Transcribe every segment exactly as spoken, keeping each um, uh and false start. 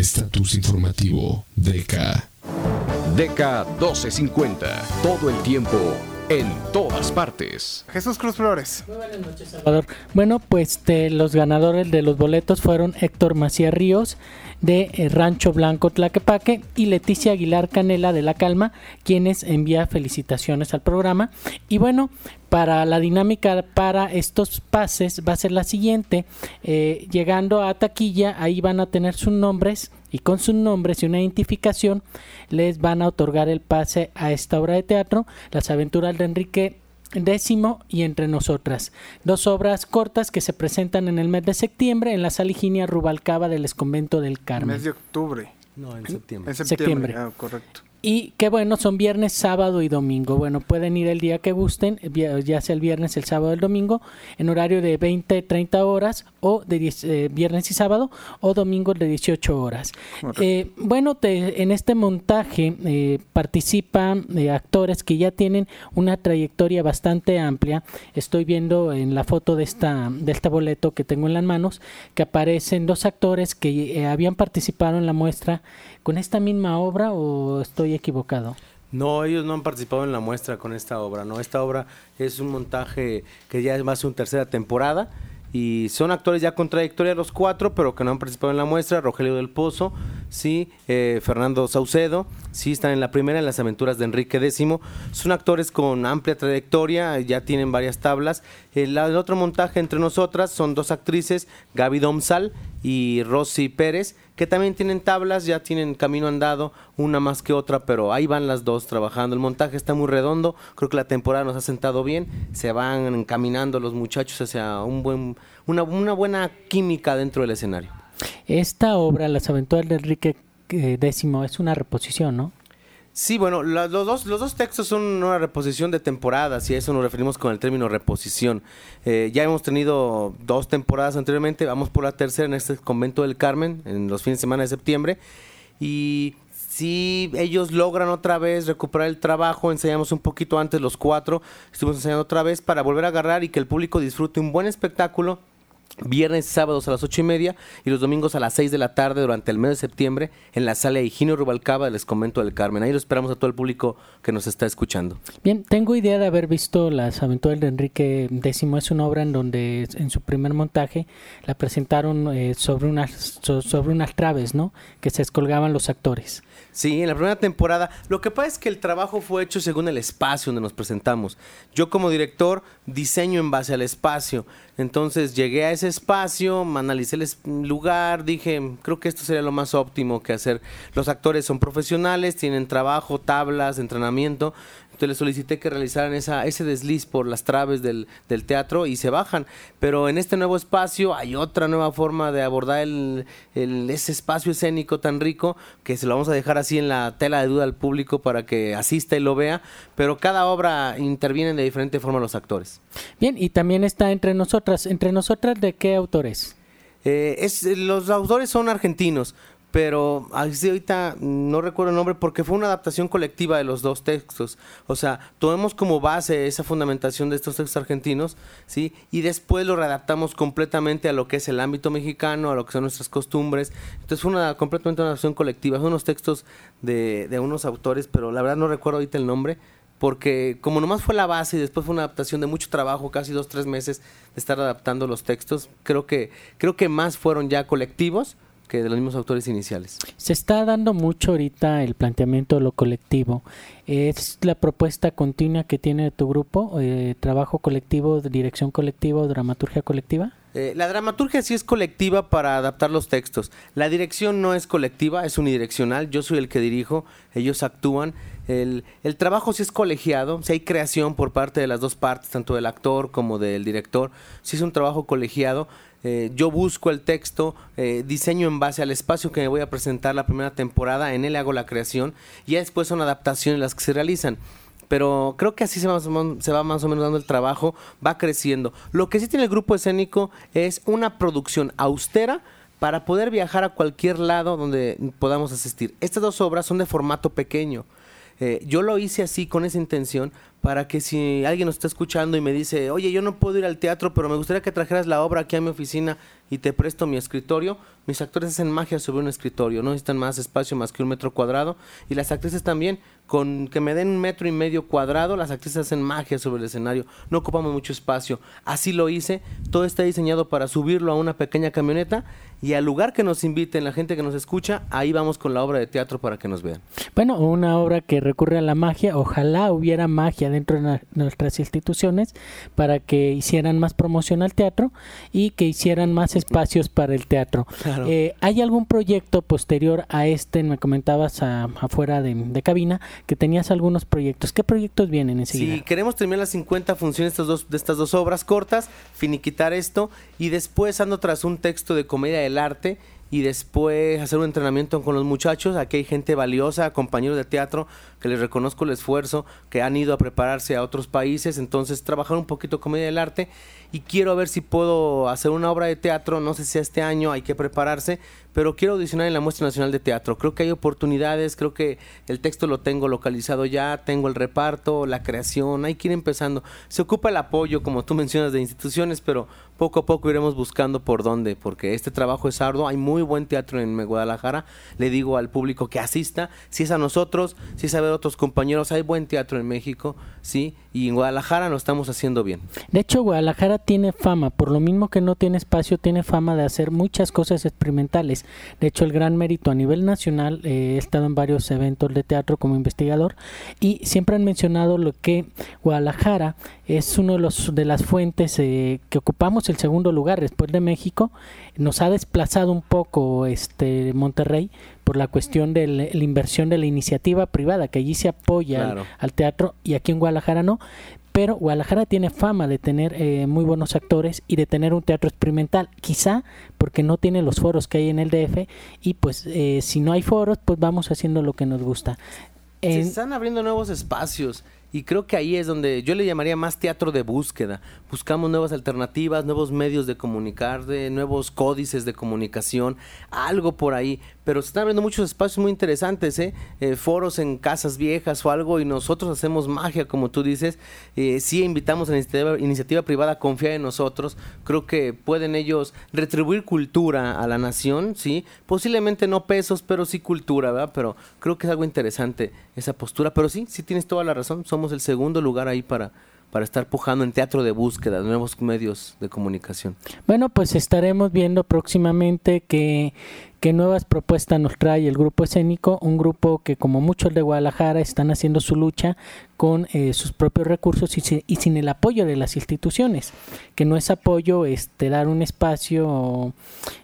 Estatus informativo D K. D K doce cincuenta. Todo el tiempo, en todas partes. Jesús Cruz Flores. Muy buenas noches, Salvador. Bueno, pues de los ganadores de los boletos fueron Héctor Macías Ríos de eh, Rancho Blanco Tlaquepaque y Leticia Aguilar Canela de La Calma, quienes envía felicitaciones al programa. Y bueno, para la dinámica para estos pases va a ser la siguiente: eh, llegando a taquilla, ahí van a tener sus nombres, y con sus nombres y una identificación les van a otorgar el pase a esta obra de teatro, Las aventuras de Enrique Décimo y Entre nosotras, dos obras cortas que se presentan en el mes de septiembre en la Sala Higinia Rubalcaba del Exconvento del Carmen. Mes de octubre. No, en septiembre. En septiembre. Septiembre. Ah, correcto. Y que bueno, son viernes, sábado y domingo. Bueno, pueden ir el día que gusten, ya sea el viernes, el sábado o el domingo, en horario de veinte, treinta horas, o de diez, eh, viernes y sábado, o domingo de dieciocho horas. Eh, bueno, te, en este montaje eh, participan eh, actores que ya tienen una trayectoria bastante amplia. Estoy viendo en la foto de esta de este boleto que tengo en las manos que aparecen dos actores que eh, habían participado en la muestra con esta misma obra, ¿o estoy equivocado? No, ellos no han participado en la muestra con esta obra, no, esta obra es un montaje que ya va a ser una tercera temporada y son actores ya con trayectoria los cuatro, pero que no han participado en la muestra. Rogelio del Pozo, sí, eh, Fernando Saucedo, sí, están en la primera, en Las aventuras de Enrique Décimo. Son actores con amplia trayectoria, ya tienen varias tablas. El, el otro montaje Entre nosotras son dos actrices, Gaby Domsal y Rosy Pérez, que también tienen tablas, ya tienen camino andado, una más que otra, pero ahí van las dos trabajando. El montaje está muy redondo, creo que la temporada nos ha sentado bien, se van encaminando los muchachos hacia un buen, una, una buena química dentro del escenario. Esta obra, Las aventuras de Enrique eh, Décimo, es una reposición, ¿no? Sí, bueno, la, los, dos, los dos textos son una reposición de temporadas y a eso nos referimos con el término reposición. Eh, ya hemos tenido dos temporadas anteriormente, vamos por la tercera en este Convento del Carmen, en los fines de semana de septiembre, y si ellos logran otra vez recuperar el trabajo, ensayamos un poquito antes los cuatro, estuvimos ensayando otra vez para volver a agarrar y que el público disfrute un buen espectáculo. Viernes y sábados a las ocho y media y los domingos a las seis de la tarde durante el mes de septiembre en la Sala Higinio Rubalcaba del Exconvento del Carmen. Ahí lo esperamos a todo el público que nos está escuchando. Bien, tengo idea de haber visto Las aventuras de Enrique Décimo. Es una obra en donde en su primer montaje la presentaron eh, sobre unas so, sobre unas traves, ¿no?, que se descolgaban los actores. Sí, en la primera temporada. Lo que pasa es que el trabajo fue hecho según el espacio donde nos presentamos. Yo como director diseño en base al espacio. Entonces llegué a ese espacio, analicé el lugar, dije, creo que esto sería lo más óptimo que hacer. Los actores son profesionales, tienen trabajo, tablas, entrenamiento. Entonces les solicité que realizaran esa, ese desliz por las traves del, del teatro y se bajan. Pero en este nuevo espacio hay otra nueva forma de abordar el, el, ese espacio escénico tan rico que se lo vamos a dejar así en la tela de duda al público para que asista y lo vea. Pero cada obra intervienen de diferente forma los actores. Bien, y también está Entre nosotras. ¿Entre nosotras de qué autores? Eh, es, los autores son argentinos, pero así ahorita no recuerdo el nombre porque fue una adaptación colectiva de los dos textos. O sea, tomamos como base esa fundamentación de estos textos argentinos, ¿sí? Y después lo readaptamos completamente a lo que es el ámbito mexicano, a lo que son nuestras costumbres. Entonces fue una completamente una adaptación colectiva. Son unos textos de, de unos autores, pero la verdad no recuerdo ahorita el nombre, porque como nomás fue la base y después fue una adaptación de mucho trabajo, casi dos, tres meses de estar adaptando los textos, creo que, creo que más fueron ya colectivos que de los mismos autores iniciales. Se está dando mucho ahorita el planteamiento de lo colectivo. ¿Es la propuesta continua que tiene tu grupo? Eh, ¿Trabajo colectivo, dirección colectiva, dramaturgia colectiva? Eh, la dramaturgia sí es colectiva para adaptar los textos. La dirección no es colectiva, es unidireccional. Yo soy el que dirijo, ellos actúan. El, el trabajo sí es colegiado, sí hay creación por parte de las dos partes, tanto del actor como del director. Sí es un trabajo colegiado. Eh, yo busco el texto, eh, diseño en base al espacio que me voy a presentar la primera temporada, en él hago la creación y ya después son adaptaciones las que se realizan. Pero creo que así se va, se va más o menos dando el trabajo, va creciendo. Lo que sí tiene el grupo escénico es una producción austera para poder viajar a cualquier lado donde podamos asistir. Estas dos obras son de formato pequeño. Eh, yo lo hice así con esa intención para que si alguien nos está escuchando y me dice, oye, yo no puedo ir al teatro, pero me gustaría que trajeras la obra aquí a mi oficina y te presto mi escritorio. Mis actores hacen magia sobre un escritorio, no necesitan más espacio más que un metro cuadrado, y las actrices también, con que me den un metro y medio cuadrado, las actrices hacen magia sobre el escenario, no ocupamos mucho espacio. Así lo hice, todo está diseñado para subirlo a una pequeña camioneta, y al lugar que nos inviten, la gente que nos escucha, ahí vamos con la obra de teatro para que nos vean. Bueno, una obra que recurre a la magia, ojalá hubiera magia dentro de na- nuestras instituciones para que hicieran más promoción al teatro y que hicieran más espacios para el teatro. Claro. Eh, ¿Hay algún proyecto posterior a este? Me comentabas a- afuera de, de cabina que tenías algunos proyectos. ¿Qué proyectos vienen enseguida? Sí, queremos terminar las cincuenta funciones de estas dos, de estas dos obras cortas, finiquitar esto, y después ando tras un texto de comedia del arte, y después hacer un entrenamiento con los muchachos. Aquí hay gente valiosa, compañeros de teatro, que les reconozco el esfuerzo, que han ido a prepararse a otros países, entonces trabajar un poquito comedia del arte, y quiero ver si puedo hacer una obra de teatro, no sé si este año, hay que prepararse, pero quiero audicionar en la Muestra Nacional de Teatro. Creo que hay oportunidades, creo que el texto lo tengo localizado ya, tengo el reparto, la creación, hay que ir empezando. Se ocupa el apoyo, como tú mencionas, de instituciones, pero poco a poco iremos buscando por dónde, porque este trabajo es arduo. Hay muy buen teatro en Guadalajara, le digo al público que asista, si es a nosotros, si es a ver otros compañeros, hay buen teatro en México, sí, y en Guadalajara lo estamos haciendo bien. De hecho, Guadalajara tiene fama, por lo mismo que no tiene espacio, tiene fama de hacer muchas cosas experimentales. De hecho, el gran mérito a nivel nacional, eh, he estado en varios eventos de teatro como investigador, y siempre han mencionado lo que Guadalajara es uno de los de las fuentes eh, que ocupamos el segundo lugar después de México. Nos ha desplazado un poco este Monterrey por la cuestión de la, la inversión de la iniciativa privada, que allí se apoya Claro. al, al teatro, y aquí en Guadalajara no. Pero Guadalajara tiene fama de tener eh, muy buenos actores y de tener un teatro experimental, quizá porque no tiene los foros que hay en el D F, y pues eh, si no hay foros, pues vamos haciendo lo que nos gusta. Se En- están abriendo nuevos espacios, y creo que ahí es donde yo le llamaría más teatro de búsqueda. Buscamos nuevas alternativas, nuevos medios de comunicar, de nuevos códices de comunicación, algo por ahí. Pero se están abriendo muchos espacios muy interesantes, ¿eh? Eh, foros en casas viejas o algo, y nosotros hacemos magia, como tú dices. Eh, sí invitamos a la iniciativa, iniciativa privada a confiar en nosotros. Creo que pueden ellos retribuir cultura a la nación, ¿sí? Posiblemente no pesos, pero sí cultura, ¿verdad? Pero creo que es algo interesante esa postura. Pero sí, sí tienes toda la razón. Somos el segundo lugar ahí para, para estar pujando en teatro de búsqueda, de nuevos medios de comunicación. Bueno, pues estaremos viendo próximamente qué, qué nuevas propuestas nos trae el grupo escénico, un grupo que, como muchos de Guadalajara, están haciendo su lucha con eh, sus propios recursos y, si- y sin el apoyo de las instituciones, que no es apoyo este dar un espacio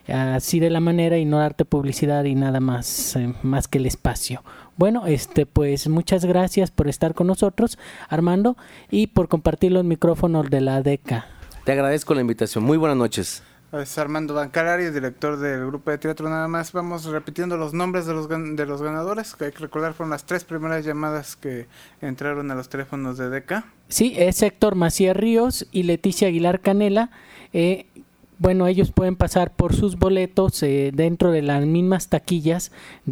así de la manera y no darte publicidad y nada más, eh, más que el espacio. Bueno, este pues muchas gracias por estar con nosotros, Armando, y por compartir los micrófonos de la D E C A. Te agradezco la invitación. Muy buenas noches. Es Armando Bancalari, director del grupo de teatro. Nada más vamos repitiendo los nombres de los gan- de los ganadores, que hay que recordar fueron las tres primeras llamadas que entraron a los teléfonos de D E C A. Sí, es Héctor Macías Ríos y Leticia Aguilar Canela. Eh, bueno, ellos pueden pasar por sus boletos eh, dentro de las mismas taquillas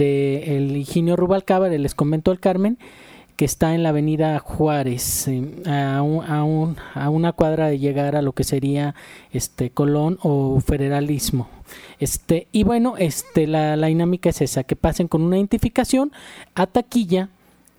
del Higinio Rubalcaba, del Convento del Carmen, que está en la avenida Juárez, eh, a, un, a, un, a una cuadra de llegar a lo que sería este Colón o Federalismo. Este, y bueno, este la, la dinámica es esa, que pasen con una identificación a taquilla,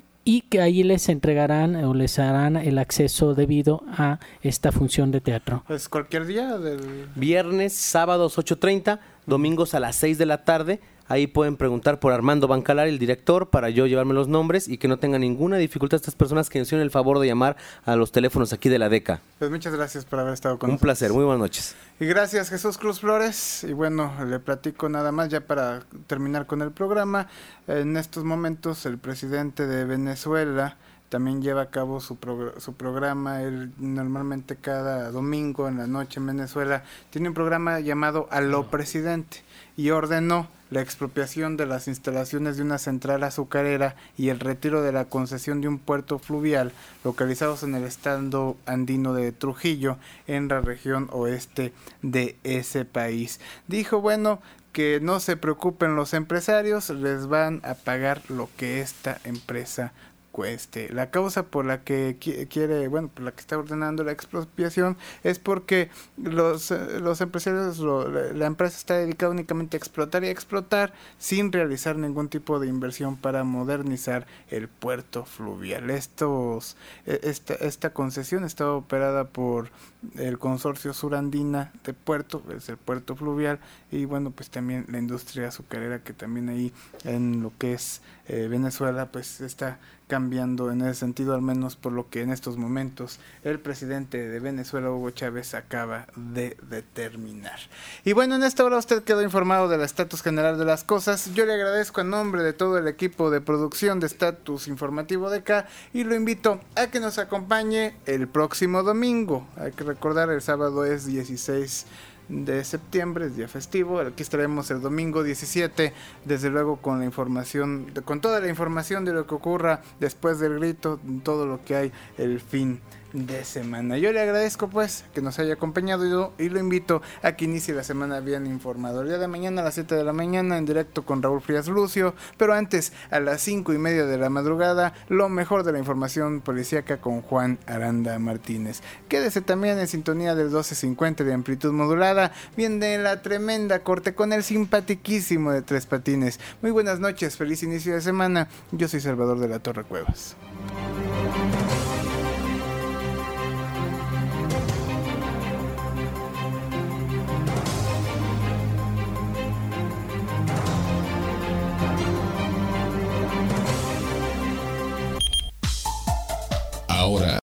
y que ahí les entregarán o les harán el acceso debido a esta función de teatro. Pues cualquier día del... Viernes, sábados ocho treinta, domingos a las seis de la tarde. Ahí pueden preguntar por Armando Bancalari, el director, para yo llevarme los nombres y que no tengan ninguna dificultad estas personas que nos hicieron el favor de llamar a los teléfonos aquí de la D E C A. Pues muchas gracias por haber estado con Un nosotros. placer, muy buenas noches. Y gracias, Jesús Cruz Flores. Y bueno, le platico nada más ya para terminar con el programa. En estos momentos el presidente de Venezuela también lleva a cabo su, progr- su programa. Él normalmente cada domingo en la noche en Venezuela tiene un programa llamado Aló Presidente, y ordenó la expropiación de las instalaciones de una central azucarera y el retiro de la concesión de un puerto fluvial localizados en el estado andino de Trujillo, en la región oeste de ese país. Dijo, bueno, que no se preocupen los empresarios, les van a pagar lo que esta empresa este, la causa por la que quiere, bueno, por la que está ordenando la expropiación es porque los, los empresarios, lo, la empresa está dedicada únicamente a explotar y a explotar sin realizar ningún tipo de inversión para modernizar el puerto fluvial. Estos, esta, esta concesión está operada por el consorcio Surandina de Puerto, es el puerto fluvial, y bueno, pues también la industria azucarera, que también ahí en lo que es eh, Venezuela pues está cambiando en ese sentido, al menos por lo que en estos momentos el presidente de Venezuela, Hugo Chávez, acaba de determinar. Y bueno, en esta hora usted quedó informado del estatus general de las cosas. Yo le agradezco en nombre de todo el equipo de producción de Estatus Informativo de K y lo invito a que nos acompañe el próximo domingo. Hay que recordar, el sábado es dieciséis de septiembre, es día festivo. Aquí estaremos el domingo diecisiete, desde luego con la información, con toda la información de lo que ocurra después del grito, todo lo que hay el fin de semana. Yo le agradezco pues que nos haya acompañado y lo, y lo invito a que inicie la semana bien informado. El día de mañana a las siete de la mañana en directo con Raúl Frías Lucio, pero antes a las cinco y media de la madrugada lo mejor de la información policíaca con Juan Aranda Martínez. Quédese también en sintonía del doce cincuenta de amplitud modulada, viene la tremenda corte con el simpatiquísimo de Tres Patines. Muy buenas noches, feliz inicio de semana. Yo soy Salvador de la Torre Cuevas.